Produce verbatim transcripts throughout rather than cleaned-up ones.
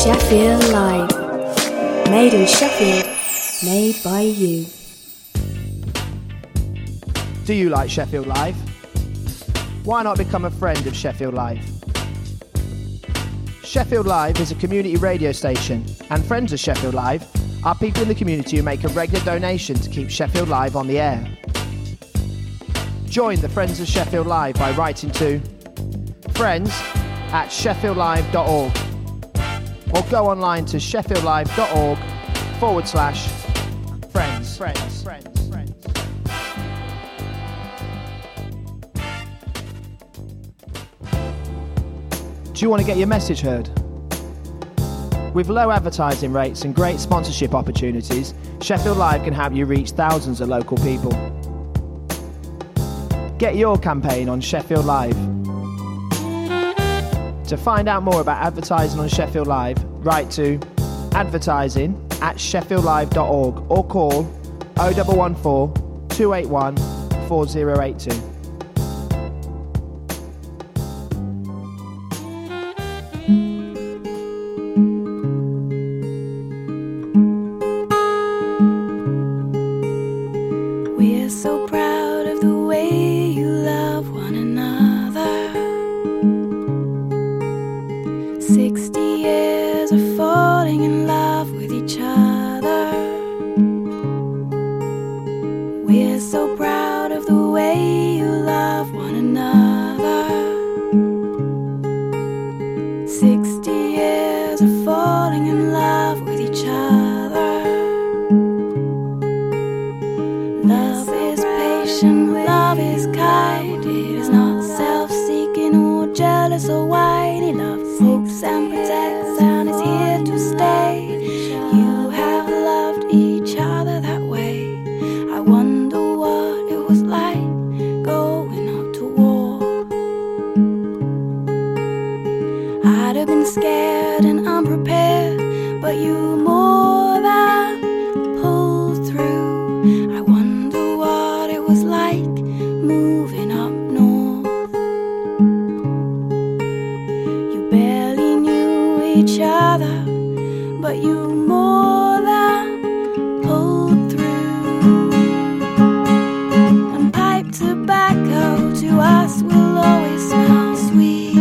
Sheffield Live. Made in Sheffield, made by you. Do you like Sheffield Live? Why not become a friend of Sheffield Live? Sheffield Live is a community radio station, and friends of Sheffield Live are people in the community who make a regular donation to keep Sheffield Live on the air. Join the Friends of Sheffield Live by writing to friends at sheffield live dot org or go online to sheffieldlive.org forward slash friends. Friends, friends, friends. Do you want to get your message heard? With low advertising rates and great sponsorship opportunities, Sheffield Live can help you reach thousands of local people. Get your campaign on Sheffield Live. To find out more about advertising on Sheffield Live, write to advertising at sheffield live dot org or call oh one one four, two eight one, four oh eight two. We're so proud of the way you love one another. Sixty years of falling in love with each other. We're so proud of the way you love one another. Sixty years of falling in love with each other. Love is patient, love is kind. It is not self-seeking or jealous or whiny. Love hopes and protects and is here to stay. You have loved each other that way. I wonder what it was like going up to war. I'd have been scared and unprepared, but you more than pulled through. I wonder what it was like moving up north. You barely knew each other, but you more than pulled through. And pipe tobacco to us will always smell sweet,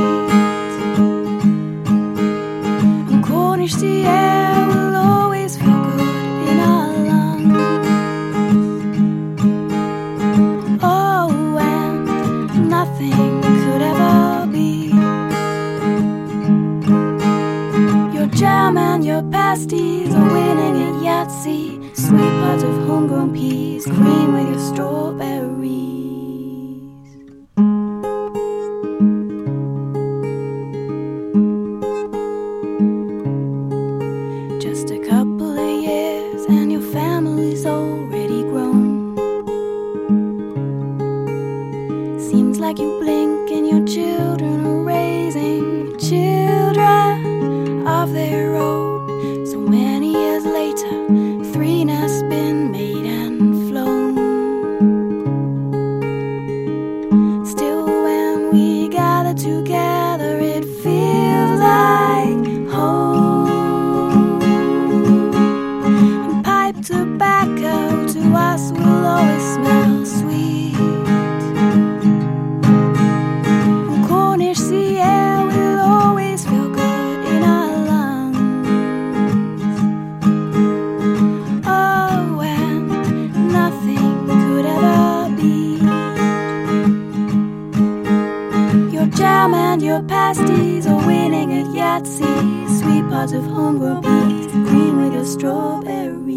and Cornish sea air will always feel good in our lungs. Oh, and nothing could ever be. Your jam and your pasties are winning at Yahtzee. Sweet pots of homegrown peas, cream with your strawberries. Just a couple of years and your family's already grown. Seems like you blink and your children are raising children of their own. So many years later, three nests been made and flown. Still when we gather together, it feels like home. And pipe tobacco to us will always smell sweet. And Cornish sea air will always feel good in our lungs. Oh, and nothing could ever be. Your jam and your pasties are winning at Yahtzee. Sweet pots of homegrown peas, cream with your strawberries.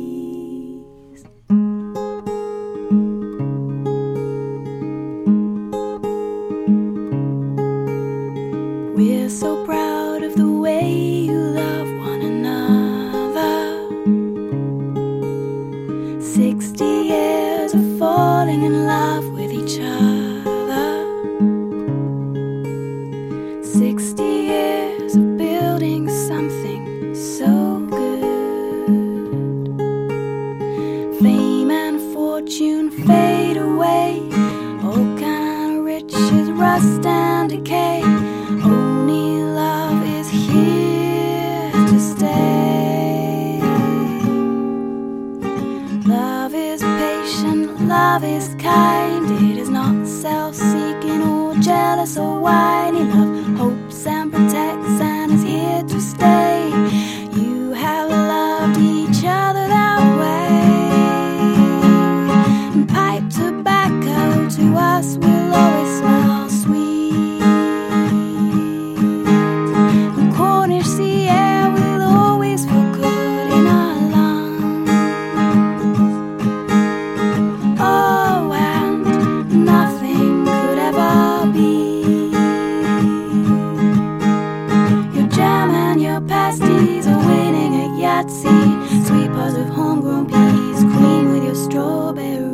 We're so proud of the way you love one another. Sixty years of falling in love with each other. Sixty years of building something so good. Fame and fortune fade away. All kind of riches rust and decay. Only love is here is kind, it is not self-seeking or jealous or whiny. Love hopes and protects and is here to stay. You have loved each other that way, and pipe tobacco to us will always smell sweet, and Cornish sea air will always feel good in our lungs. Oh, and nothing could ever be. Your jam and your pasties are winning at Yahtzee. Sweet pies of homegrown peas, queen with your strawberries.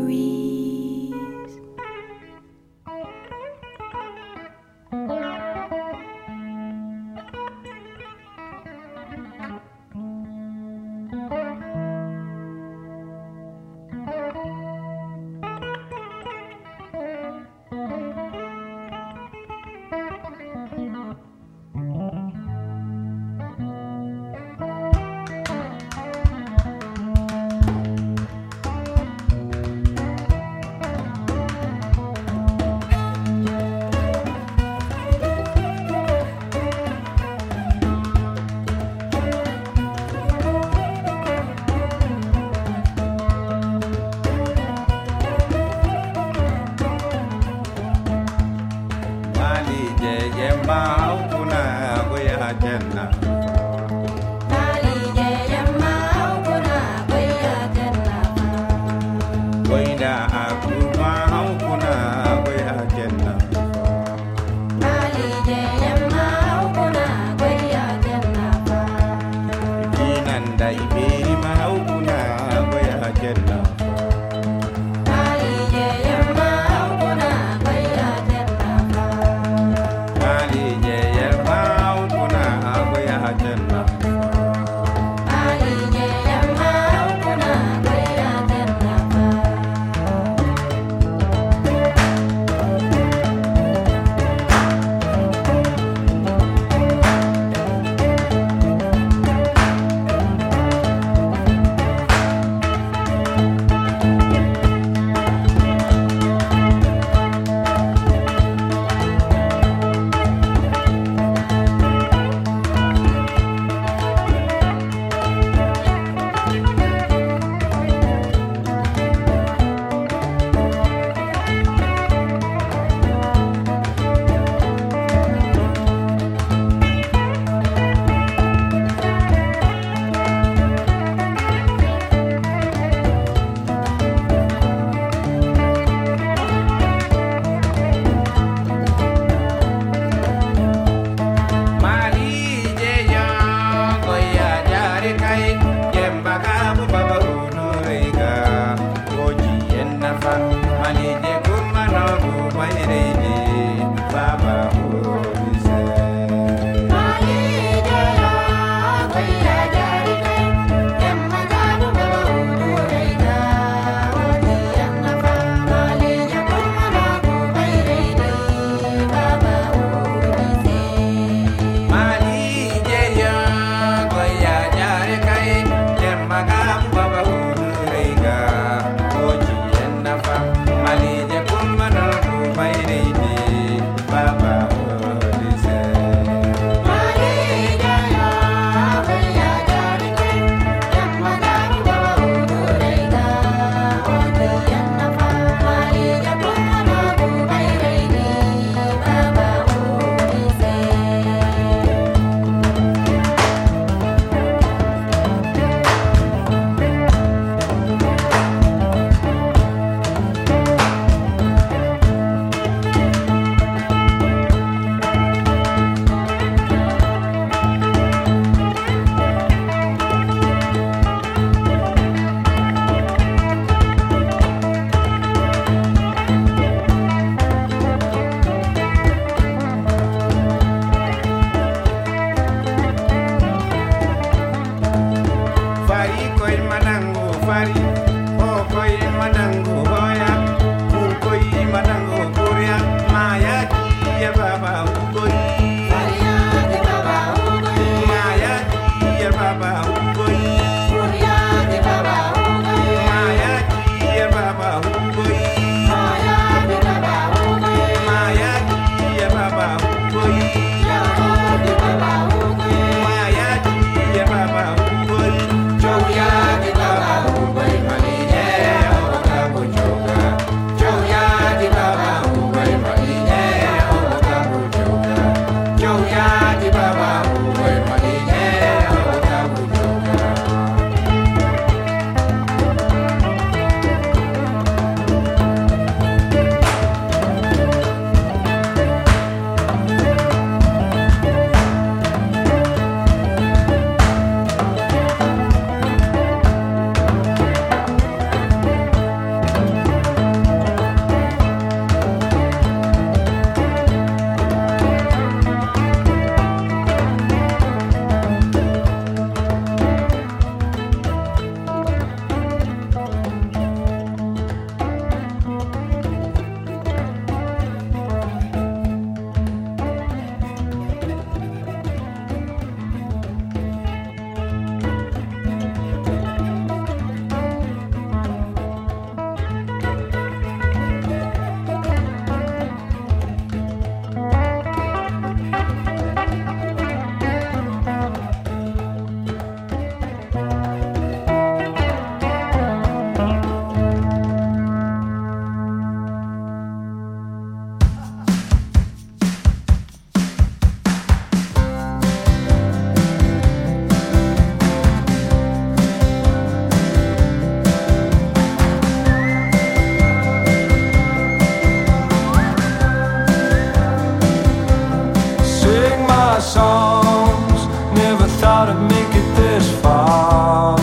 thought I'd make it this far.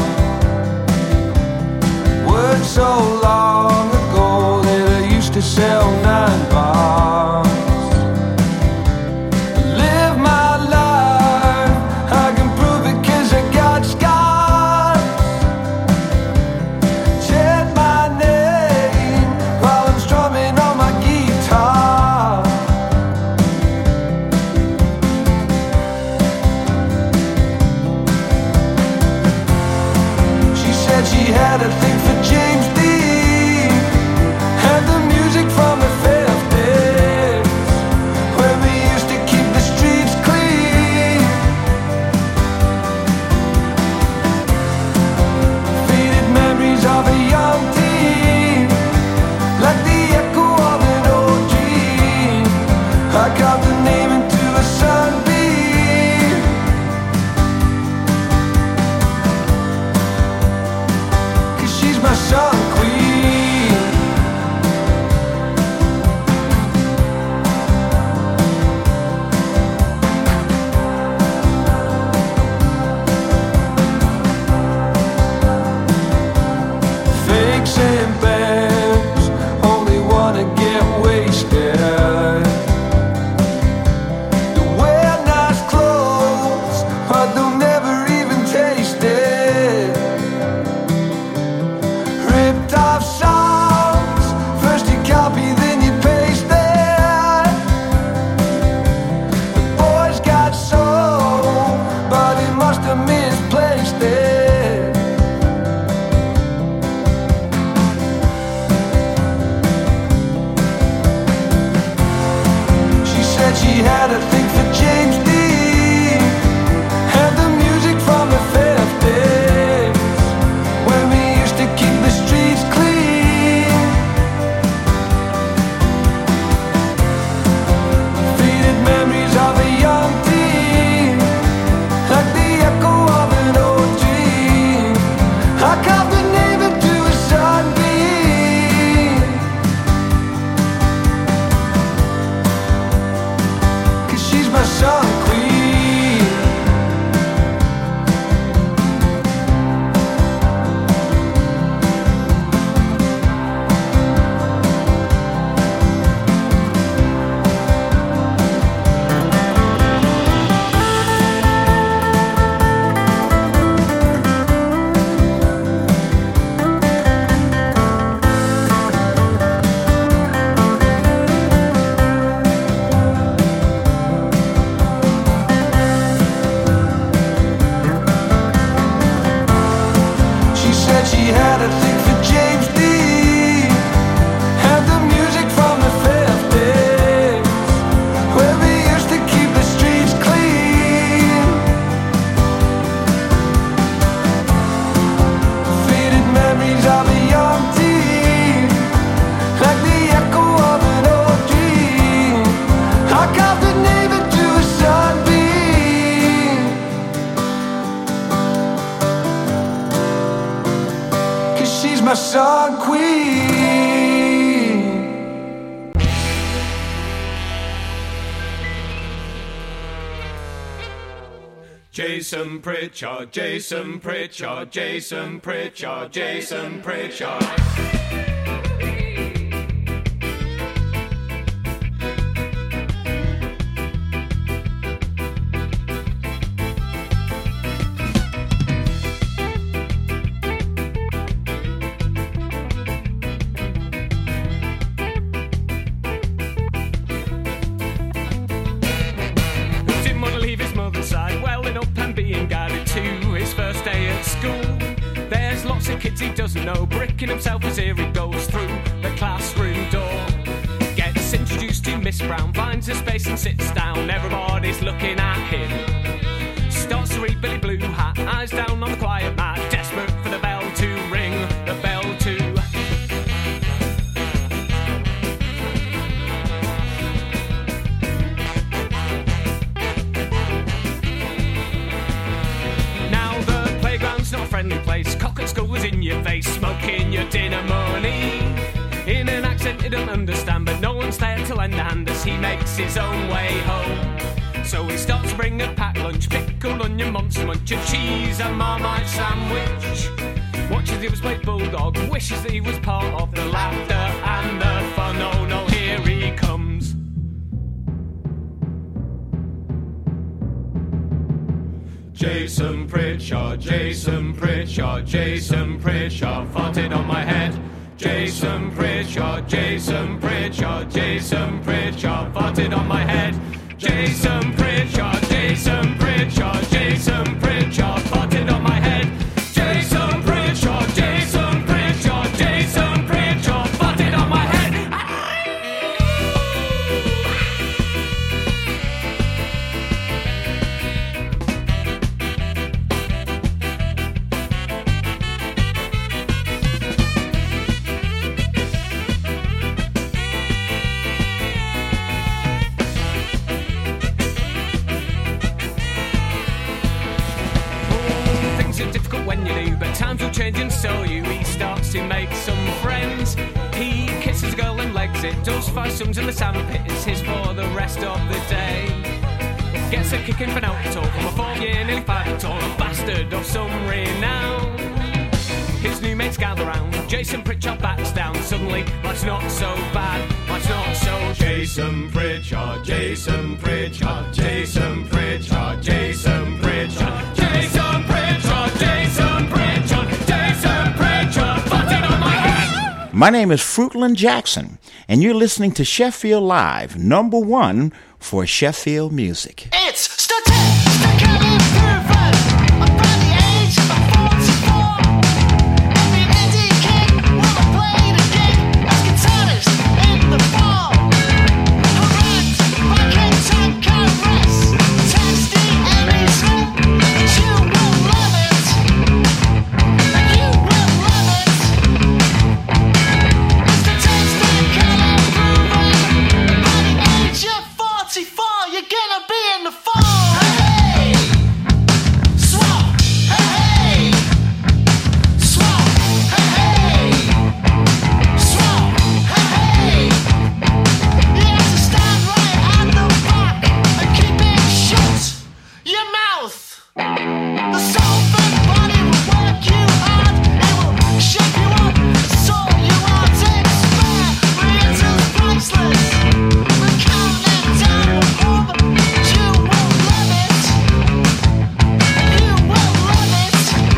Words so long ago that I used to sell nine bars. Live my life, I can prove it 'cause I got scars. Chant my name while I'm strumming on my guitar. She said she had a thing for James Dean, had the music from the fifties, where we used to keep the streets clean. Faded memories of a young teen, like the echo of an old dream. I carved the name into a sunbeam. 'Cause she's my sun queen. Fakes and bands only wanna get wasted. They wear nice clothes, but they'll never even taste it. Ripped off songs, first you copy, then you paste it. The boy's got soul, but he must have misplaced it. She said she had a thing for James Dean, had the music from the fifties, when we used to keep the streets clean. Faded memories of a young teen, like the echo of an old dream. I carved the name into a sunbeam. 'Cause she's my sun queen. She said she had a thing for James Dean, had the music from the fifties, where we used to keep the streets clean. Faded memories of a young teen, like the echo of an old dream. I carved the name into a sunbeam. 'Cause she's my sun queen. Jason Pritchard, Jason Pritchard, Jason Pritchard, Jason Pritchard. Didn't want to leave his mother's side, welling up and being guided to his first day at school. There's lots of kids he doesn't know, bricking himself as here he goes through the classroom door. Gets introduced to Miss Brown, finds a space and sits down. Everybody's looking at him. Starts to read Billy Blue Hat, eyes down on the quiet mat, desperate for the bell to ring, the bell to. Now the playground's not a friendly place, cock at school is in your face, smoking your dinner money. In an accent he don't understand, but no one's there to lend a hand as he makes his own way home. So he starts to bring a packed lunch, pickled onion, monster munch, a cheese and Marmite sandwich. Watches the others play bulldog, wishes that he was part of the laughter and the fun. Oh no, here he comes. Jason Pritchard, Jason Pritchard, Jason Pritchard, farted on my head. Jason Pritchard, Jason Pritchard, Jason Pritchard, farted on my head. Jason Pritchard, Jason Pritchard, Jason Pritchard, farted on my head. Jason Pritchard, Jason Pritchard, Jason Pritchard, farted on my head. When you do, but times will change and so you. He starts to make some friends. He kisses a girl and legs it. Does five sums in the sandpit. It's his for the rest of the day. Gets a kick in for now talk. From a four year, nearly five foot tall, a bastard of some renown. His new mates gather round. Jason Pritchard backs down. Suddenly, life's not so bad. Life's not so. Jason Pritchard, Jason Pritchard, Jason Pritchard, Jason Pritchard, Jason Pritchard, Jason Pritchard, Jason Pritchard, farted on my head. My name is Fruitland Jackson, and you're listening to Sheffield Live, number one for Sheffield music. It's statistical improvement by the age of forty-four. Every indie king will have played a gig as guitarist in the fall. Harangued by Kentucky Rest, Testy Emmy Smith, and you will love it. And you will love it. It's statistical improvement by the age of forty-four. You're gonna be in the fall. Hey, swap. Hey, swap. Hey, swap. Hey, you have to stand right at the back and keep it shut. Your mouth. The Salford body will work you hard. It will shape you up, sort you out. Experience priceless. The countdown will over. You will love it. You will love it.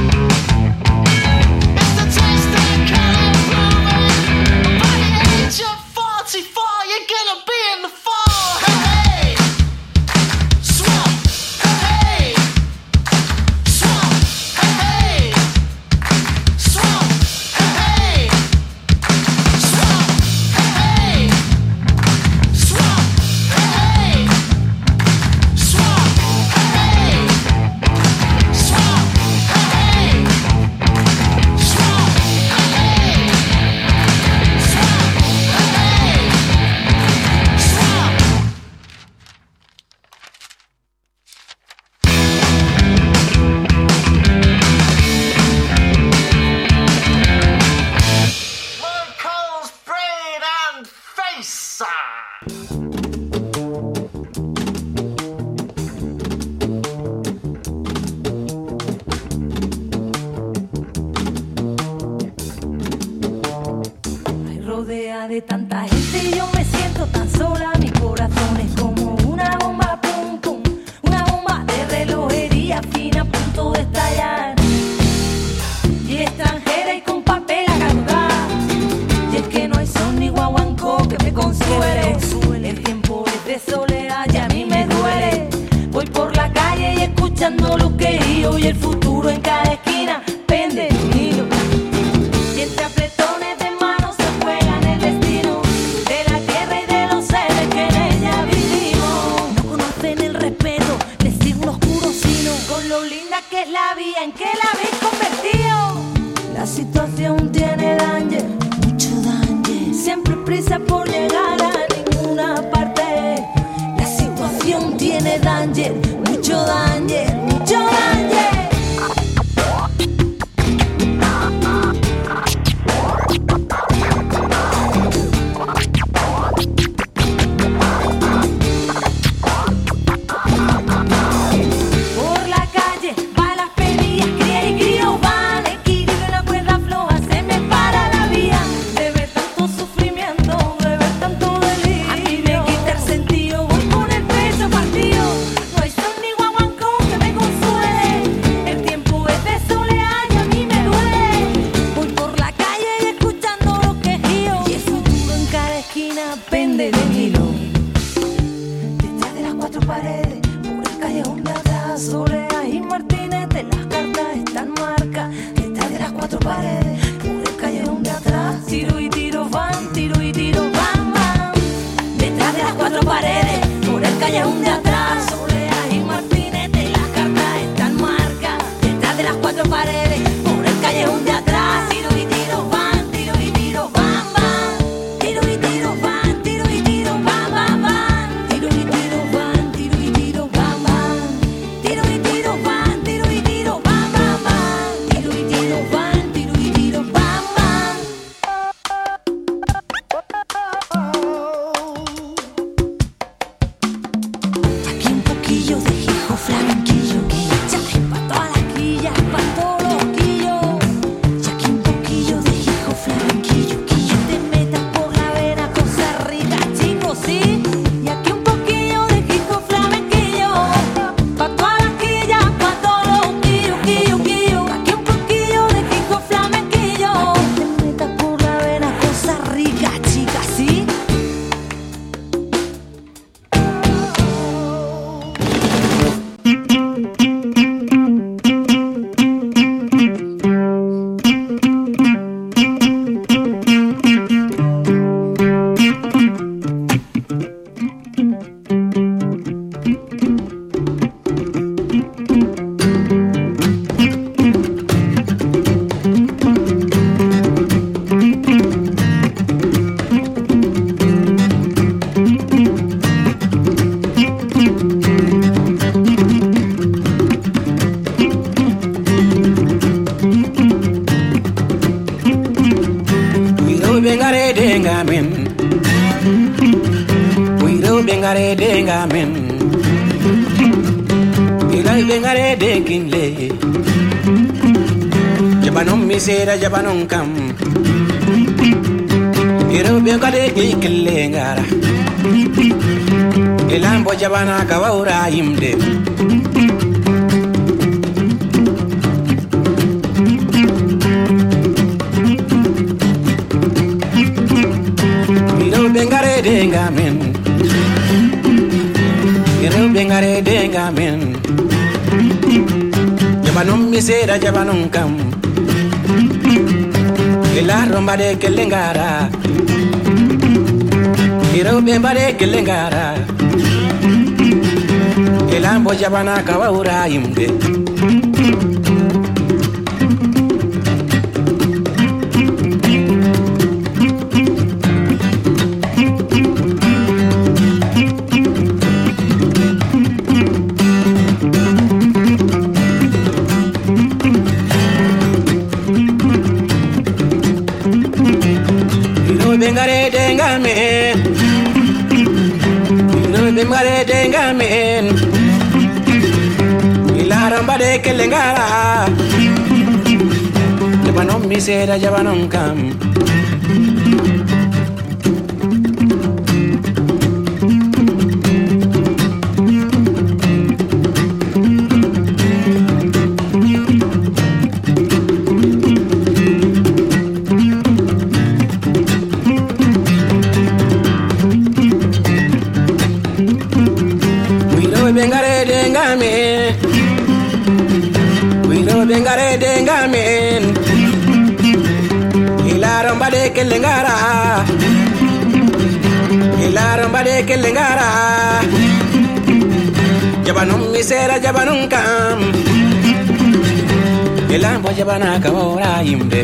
It's the taste that can improve it. By the age of forty-four, you're gonna be in the fall. Hey, swap. Hey, swap. Hey, swap. Hey, swap. Hey, swap. Hey, swap. Hey, swap. Hey, swap. Hey, Lloyd Cole's brain and face. Me rodea de tanta gente y yo me siento tan sola. Mi corazón es como una bomba, pum pum, una bomba de relojería fina a punto de estallar. Y extranjera y con papel a cargar. Y es que no hay son ni guaguancó que me consuele. El tiempo es de soledad y a mí me duele. Voy por la calle y escuchando lo que digo y el futuro en cada esquina pende de un hilo. Y entre apretones de manos se juegan el destino de la tierra y de los seres que en ella vivimos. No conocen el respeto de siglo oscuro sino con lo linda que es la vía en que la habéis convertido. La situación tiene danger, mucho danger. Siempre prisa por llegar a ninguna parte. La situación tiene danger, mucho danger, mucho danger. callejón de atrás, soleas y marfines de las cartas están marcas detrás de las cuatro paredes, por el callejón de atrás. Tiro y tiro van, tiro y tiro van, van. Tiro y tiro van, tiro y tiro van, van, van. Tiro y tiro van, tiro y tiro van, van. Tiro y tiro van, tiro y tiro van, van, van. Tiro y tiro van, tiro y tiro van, van. Aquí un poquillo de hijo flamenquillo que echa pa' todas las quillas, pa' todos los quillos. Y aquí un poquillo de hijo flamenquillo que yo te metas por la vena cosas ricas, chicos, sí. Y aquí un poquillo de hijo flamenquillo pa' todas las quillas, pa' todos los quillos, quillos, quillos. Aquí un poquillo de hijo flamenquillo que te metas por la vena cosas ricas, chicas, sí. Wiro bengare denga men, wiro bengare denga men, ilai bengare denginle. Jabanon misera jabanon kam, wiro bengare denginle ngara. Ilambo jabana kawaura imde. Wiro bengare denga men, wiro bengare denga men. Jabanon misera jabanon kam, ila romba de kelengara. Wiro bengare kelengara, ilambo jabana kawaura imde. Wiro bengare denga men, wiro bengare denga men. Ila romba de kelengara, jabanon misera jabanon kam. Wiro bengare denga men, wiro bengare denga men. Ila romba de kelengara, ila romba de kelengara. Jabanon misera jabanon kam, ilambo jabana kawaura imde.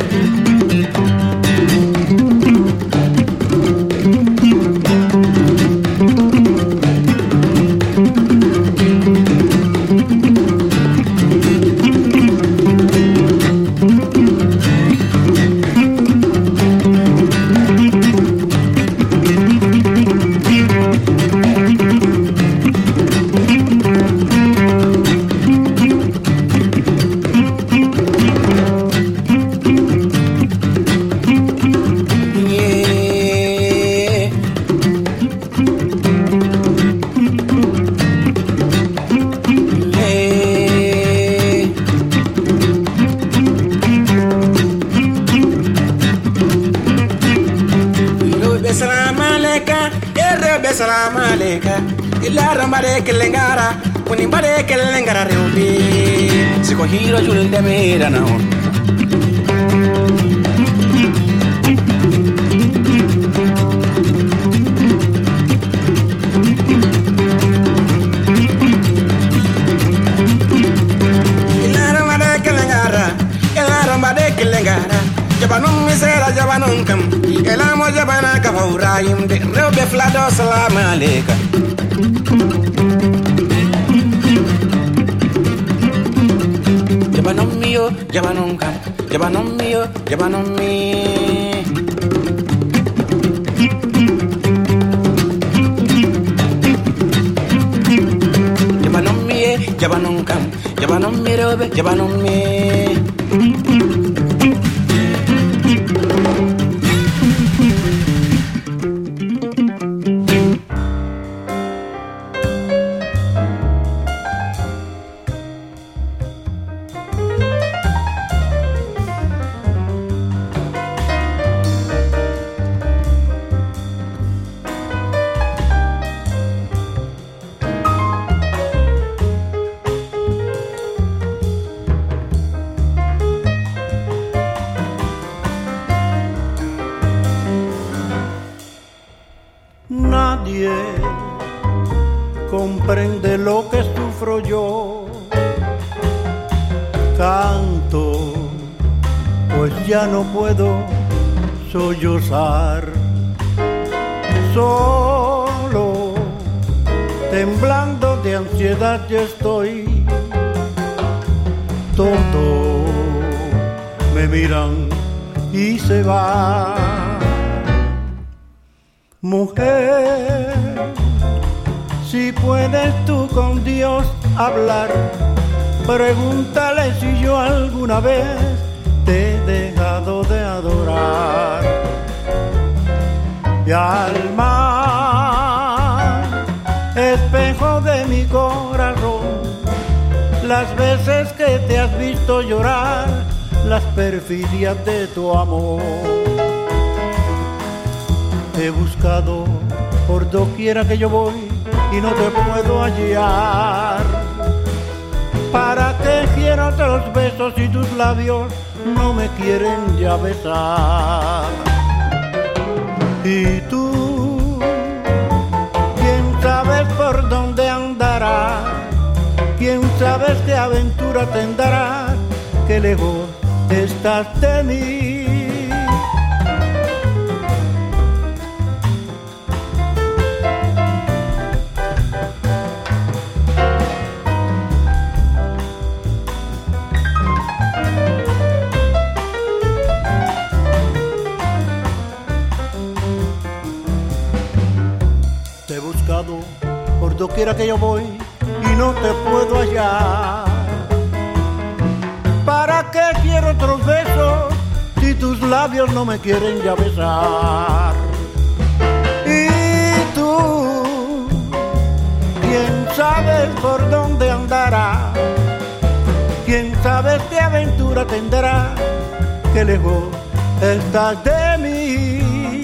Salam aleka, ila rambare kelengara, kuni bare kelengara reubi. Siko hiro jul de mera na on. Jabanum misera jabanum kam. Elamo jabana kabaurayim de robe flado salam aleka. Jabanum mio, jabanum kam. Jabanum mio, jabanum mi. Jabanum mi, jabanum kam. Jabanum mi robe, jabanum mi. Nadie comprende lo que sufro yo. Canto, pues ya no puedo sollozar. Solo, temblando de ansiedad yo estoy. Todos me miran y se van. Mujer, si puedes tú con Dios hablar, pregúntale si yo alguna vez te he dejado de adorar. Y al mar, espejo de mi corazón, las veces que te has visto llorar, las perfidias de tu amor. He buscado por doquiera que yo voy y no te puedo hallar. ¿Para qué quiero otros besos si tus labios no me quieren ya besar? Y tú, ¿quién sabes por dónde andarás? ¿Quién sabes qué aventura tendrás? Qué lejos estás de mí. Por doquiera que yo voy y no te puedo hallar. ¿Para qué quiero otros besos si tus labios no me quieren ya besar? Y tú, ¿quién sabe por dónde andará? ¿Quién sabe qué aventura tendrá? Qué lejos estás de mí.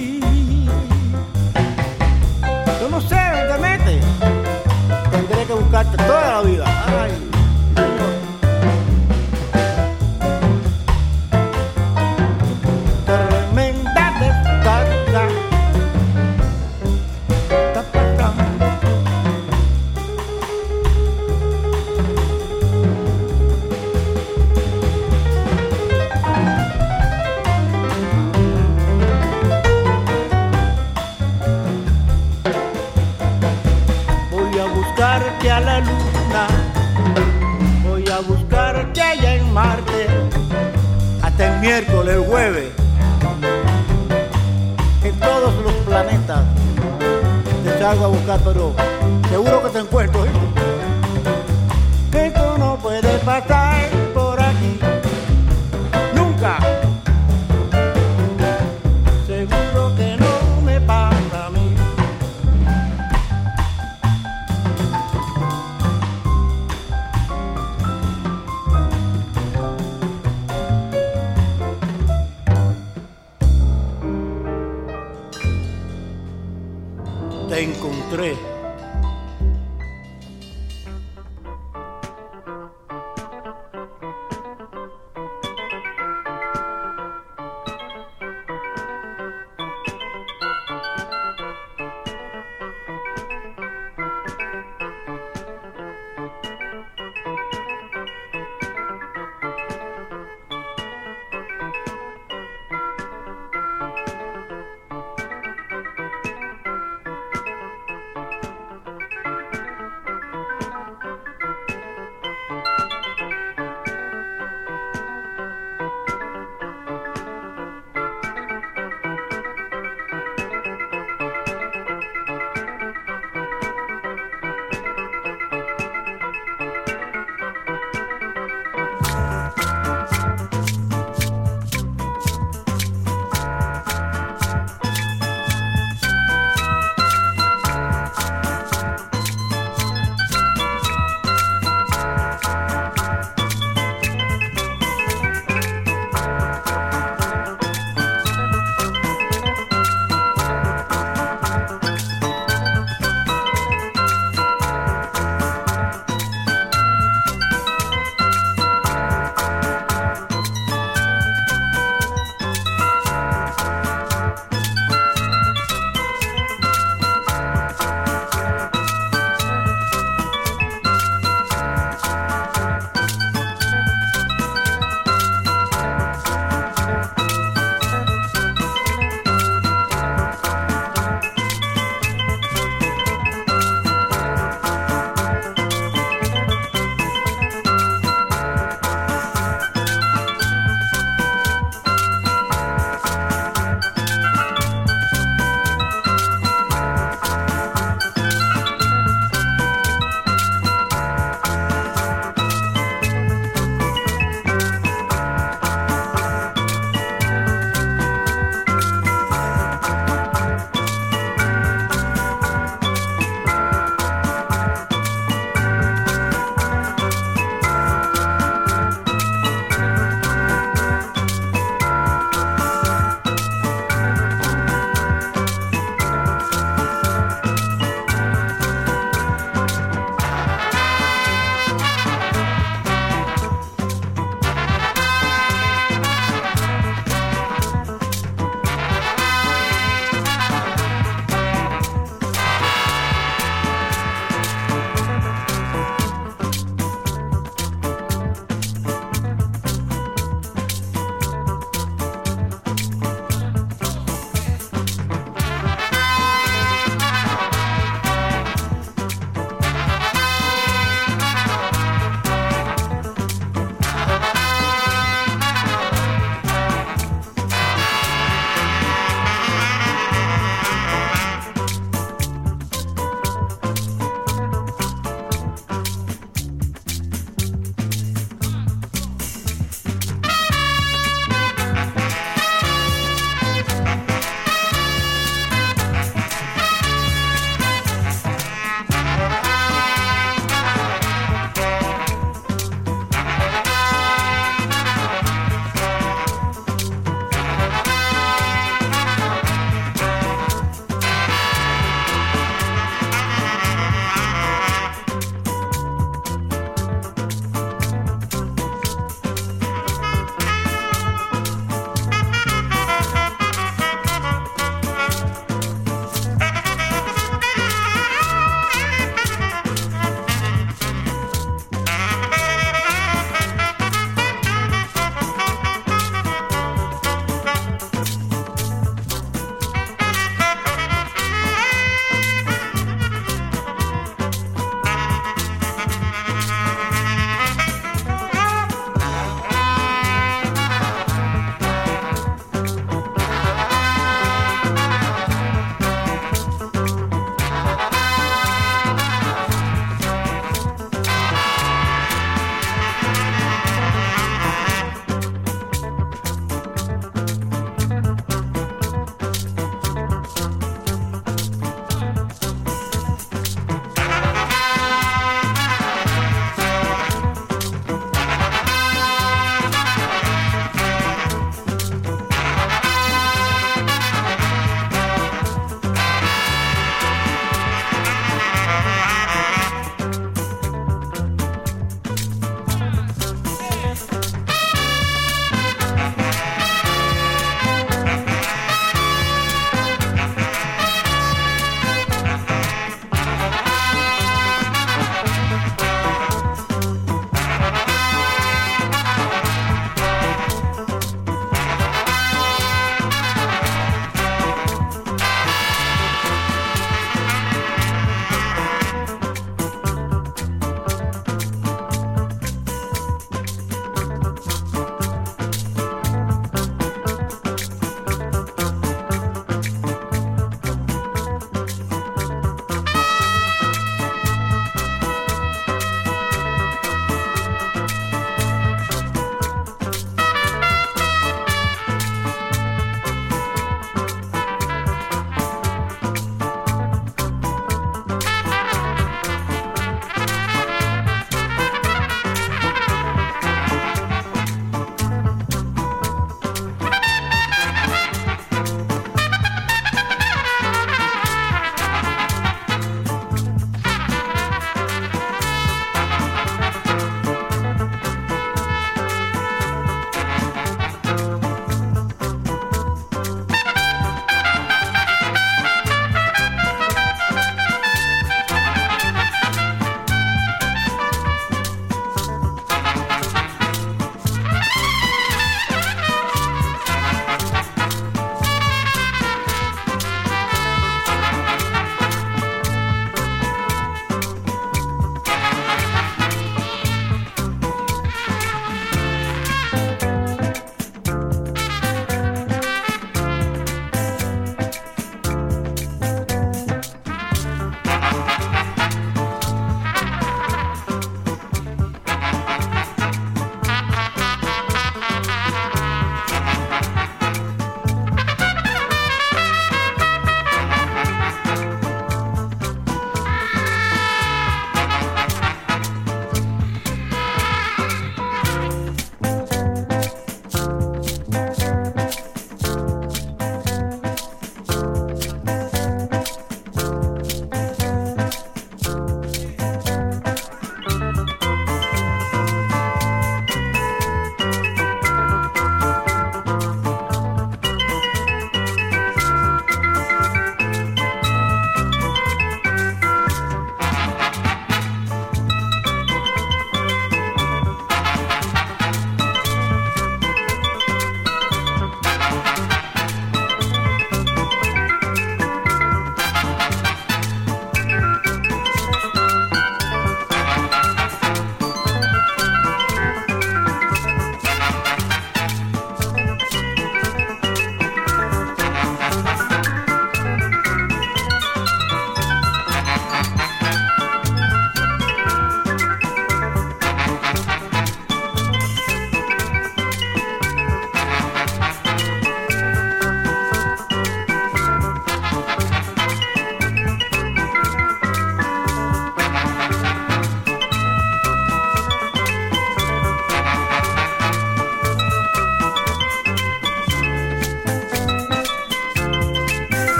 No sé dónde metes, tendré que buscarte toda la vida. Ay, Señor. Tremenda descarga está pasando. Buscarte a la luna, voy a buscarte allá en Marte, hasta el miércoles, el jueves, en todos los planetas te salgo a buscar, pero seguro que te encuentro, ¿eh? Que tú no puedes pasar por aquí, nunca, seguro que no me pasa a mí. Te encontré.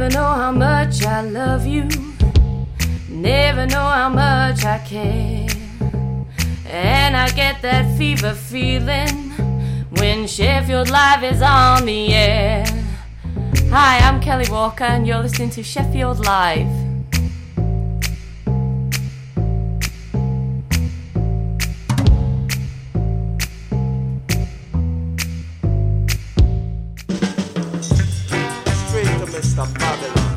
Never know how much I love you. Never know how much I care. And I get that fever feeling when Sheffield Live is on the air. Hi, I'm Kelly Walker and you're listening to Sheffield Live. Straight to Mister Babylon.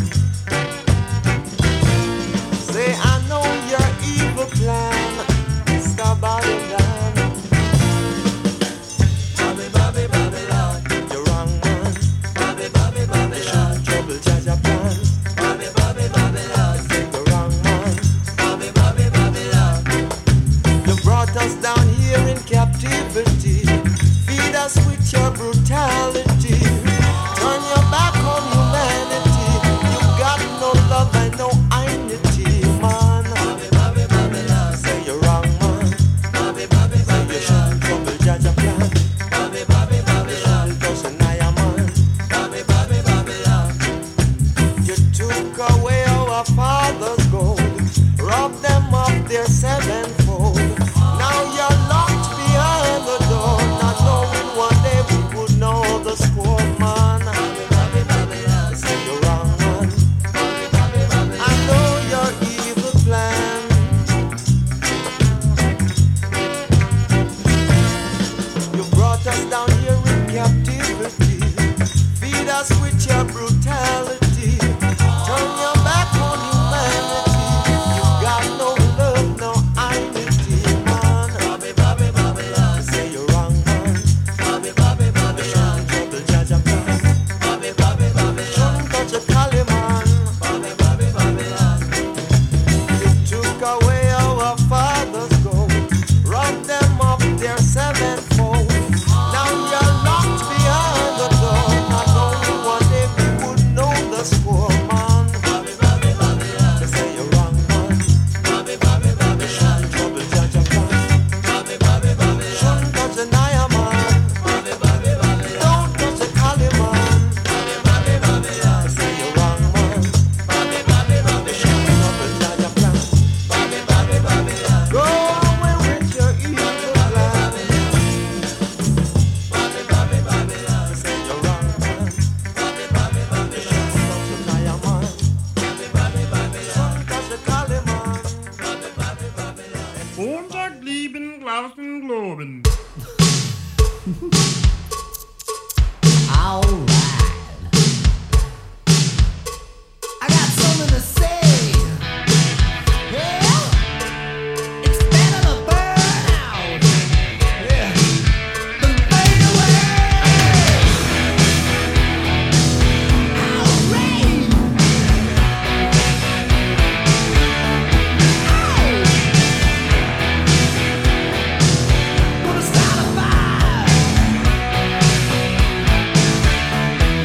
Say I know your evil plan, Mister Babylon. Bobby, Bobby, Babylon, you're wrong man. Bobby, Bobby, Babylon, trouble Jaja plan. Bobby, Bobby, Babylon, you're wrong man. Bobby, Bobby, Babylon, you brought us down here in captivity. Feed us with your brutality. Turn your back on humanity. You got no love and no identity, man. Bobby, Bobby, Babylon, say you're wrong, man. Bobby, Bobby, Babylon, trouble Jaja plan. Bobby, Bobby, Babylon, doesn't I, man. Bobby, Bobby, Babylon, you took away our fathers' gold, robbed them of their sevenfold. Now you're locked behind the door, not knowing one day we would know the score, man. Bobby, Bobby, Babylon, say you're wrong, man. Bobby, Bobby, Babylon, I know your evil plan. You brought us down here in captivity. Feed us with your brutality. Turn your back on humanity. You got no love, no identity, man. Bobby, Bobby, Babylon, say you're wrong, man. Bobby, Bobby, Babylon, trouble Jaja plan. Bobby, Bobby, Babylon, shouldn't touch a collie, man. Bobby, Bobby, Babylon, you took away our fathers' gold, robbed them of their sevenfold. Now you're locked behind the door, not knowing one day we would know the score, man. Bobby, Bobby, Babylon, they say you're wrong, man. Bobby, Bobby, Babylon, trouble Jaja plan. Bobby, Bobby, Babylon, shouldn't touch the Naya, man. Bobby, Bobby, Babylon, don't touch the Kali, man. Bobby, Bobby, Babylon, they say you're wrong, man. Bobby, Bobby, Babylon, trouble Jaja plan. Bobby, Bobby, Babylon, go away with your evil plan. Bobby, Bobby, Babylon, they say you're wrong, man. Bobby, Bobby, Babylon, touch the Naya, man. Bobby, Bobby, Babylon, touch the Kali, man. Bobby, Bobby, Babylon. Montag, lieben, glauben, globen. Alright. I got something to say. Yeah. It's better to burn out. Yeah. Than fade away. Outrage. Gonna start a fire.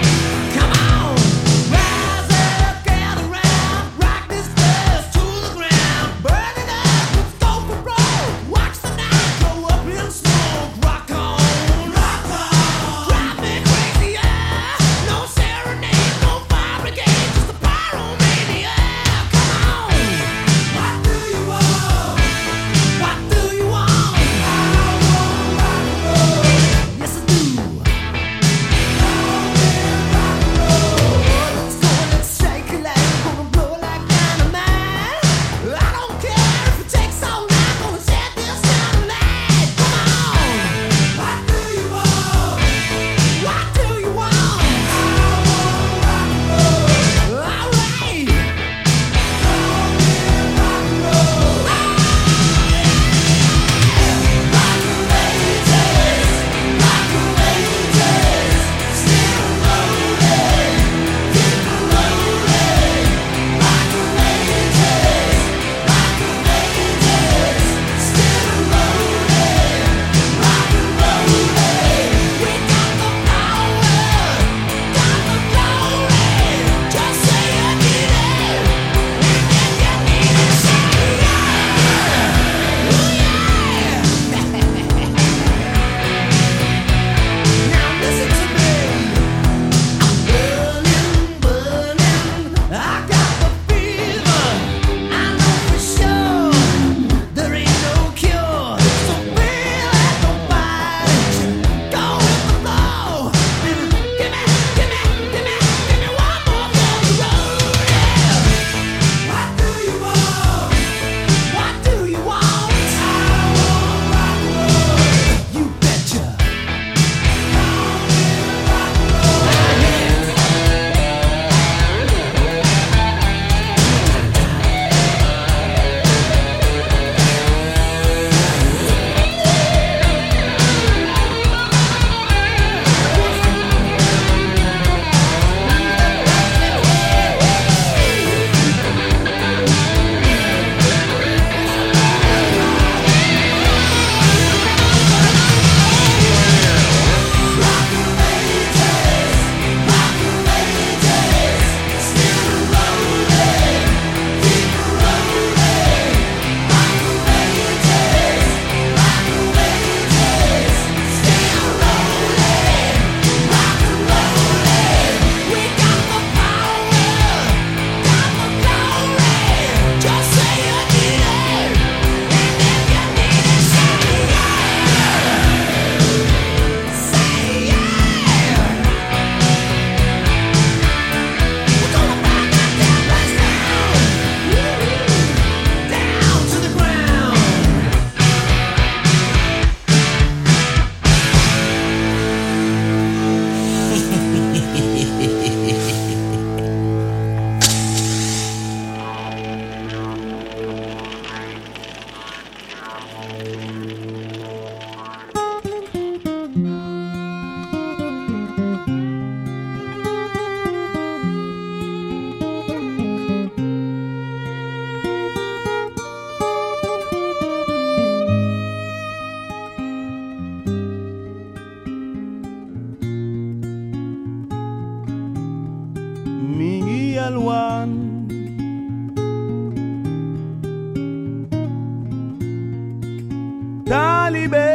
Talibe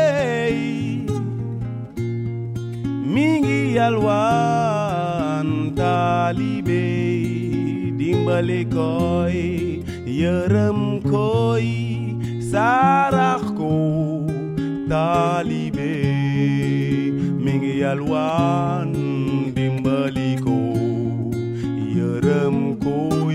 mingi yalwan talibe dimbali koy yërëm koy sarax ko talibe mingi yalwan dimbali ko yërëm koy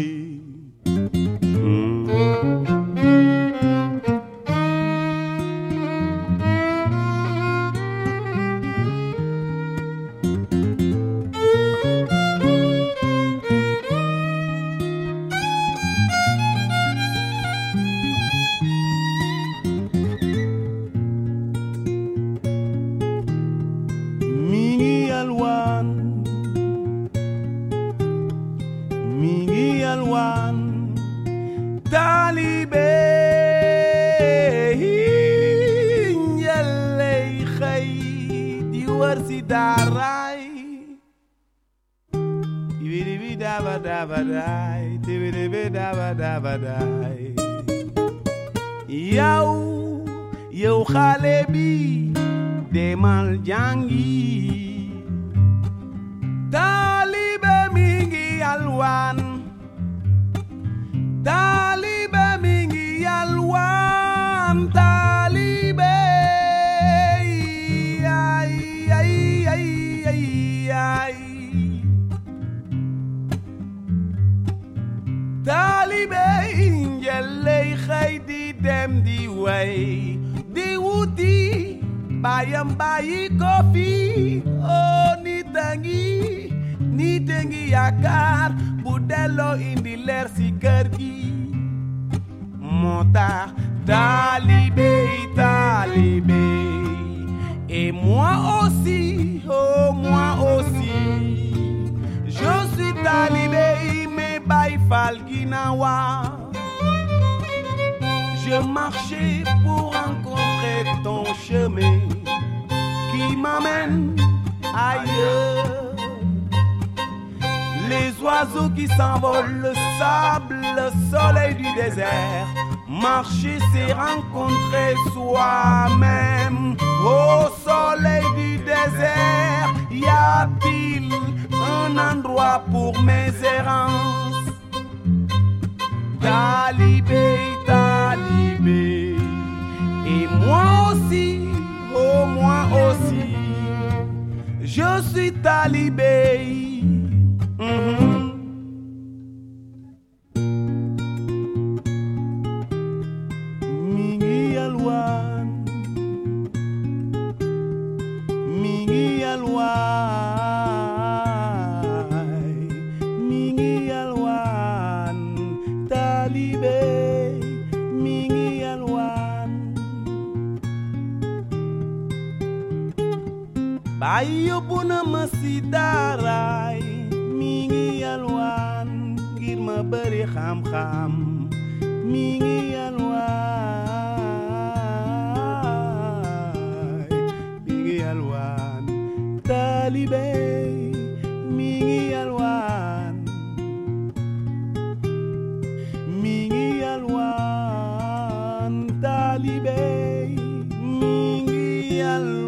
Yow yow xale bi demal jàngi taalibe mi ngi yalwaan taalibe mi ngi yalwaan taalibe ay ay ay ay ay taalibe njëley xëy di dem di way di wuti bayam bayi ko fi oh nit a ngi nit a ngi yaakaar bu delloo indi leer si kër gi moo tax taalibe taalibe et moi aussi oh moi aussi je suis taalibe mais bay fal ginawa. Je marchais pour rencontrer ton chemin qui m'amène ailleurs. Les oiseaux qui s'envolent, le sable, le soleil du désert. Marcher, c'est rencontrer soi-même. Au soleil du désert, y a-t-il un endroit pour mes errances? Talibé, talibé, et moi aussi, oh moi aussi, je suis talibé. Mm-hmm. Mingi yalwan, mingi yalwan, mingi yalwan, talibé. Bayo puna masidaray mingi yalwan ngir ma bari xam-xam mingi yalwan mingi yalwan talibe mingi yalwan mingi yalwan talibe mingi yalwan